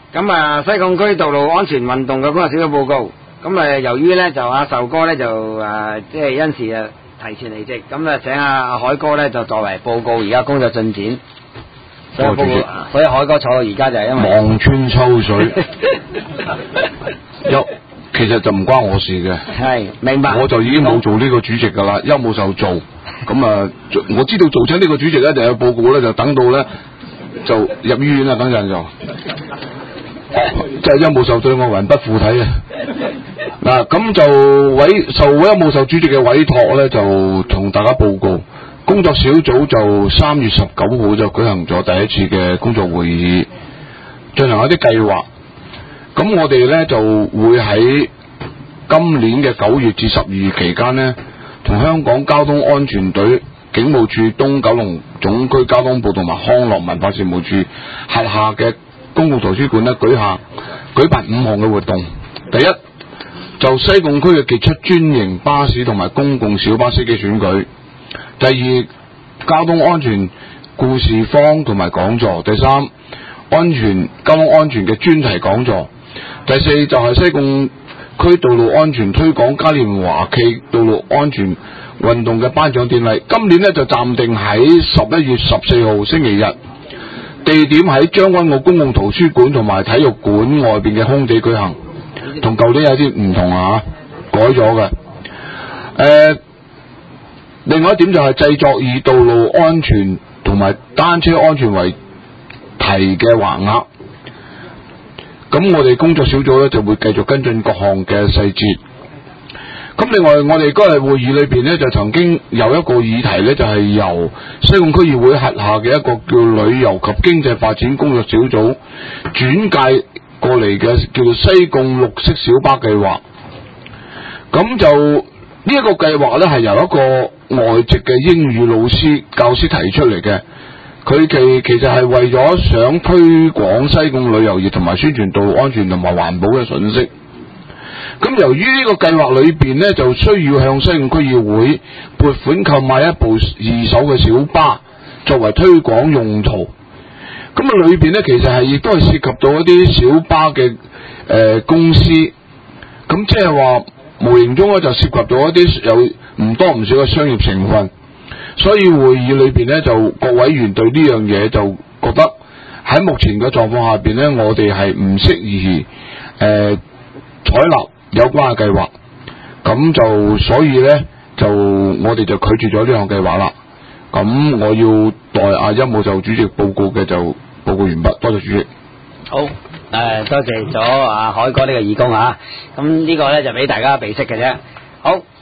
咁啊，西貢區道路安全運動嘅工作小組報告。咁啊，由於咧就阿壽哥咧就即係因事啊提前離職，咁啊請阿海哥咧就作為報告而家工作進展。所以海哥坐到而家就係因為望穿秋水。其實就唔關我事嘅。 係明白。 我就已經冇做呢個主席噶啦，邱冇受做。咁啊，我知道做親呢個主席咧，就有報告咧，就等到咧就入醫院啦，等陣就。即係邱冇受對我魂不附體啊！嗱，咁就受邱冇受主席嘅委託咧，就同大家報告，工作小組就3月19號就舉行咗第一次嘅工作會議，進行一啲計劃。咁我哋咧就會喺今年嘅9月至12月期間呢，同香港交通安全隊、警務處東九龍總區交通部同埋康樂文化事務處轄下嘅公共圖書館咧舉辦5項嘅活動。第一，就西貢區嘅傑出專營巴士同埋公共小巴司機選舉。第二，交通安全故事坊同埋講座。第三，交通安全嘅專題講座。第四，就係西貢區道路安全推廣嘉年華暨道路安全運動嘅頒獎典禮。今年呢就暫定喺11月14號星期日，地點喺將軍澳公共圖書館同埋體育館外邊嘅空地舉行，同舊年有啲唔同啊，改咗嘅。另外一點就係製作以道路安全同埋單車安全為題嘅橫額。咁我哋工作小組咧就會繼續跟進各項嘅細節。咁另外我哋嗰日會議裏邊咧就曾經有一個議題咧，就係由西貢區議會轄下嘅一個叫旅遊及經濟發展工作小組轉介過嚟嘅，叫做西貢綠色小巴計劃。咁就呢一個計劃咧係由一個外籍嘅英語教師提出嚟嘅。佢其實係為咗想推廣西貢旅遊業同埋宣傳道路安全同埋環保嘅訊息。咁由於呢個計劃裏邊呢，就需要向西貢區議會撥款購買一部2手嘅小巴作為推廣用途。咁啊裏邊呢，其實係亦都係涉及到一啲小巴嘅公司。咁即係話無形中咧就涉及到一啲有唔多唔少嘅商業成分。所以會議裏邊呢，就各委員對呢樣嘢就覺得喺目前嘅狀況下邊呢，我哋係唔適宜採納有關嘅計劃。咁就所以呢，就我哋就拒絕咗呢項計劃啦。咁我要代阿邱冇就主席報告嘅就報告完畢，多謝主席。 好，多謝咗阿海哥呢個義工啊。咁呢個呢，就俾大家備識嘅啫。好。